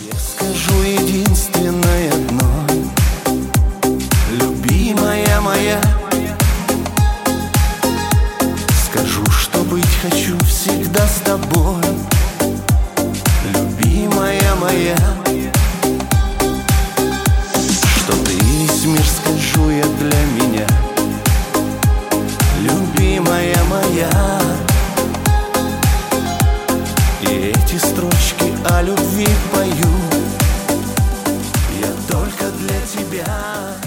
Я скажу единственное одно: любимая моя. Скажу, что быть хочу всегда с тобой, любимая моя. Что ты весь мир, скажу я, для меня, любимая моя. И эти строчки о любви пою я только для тебя.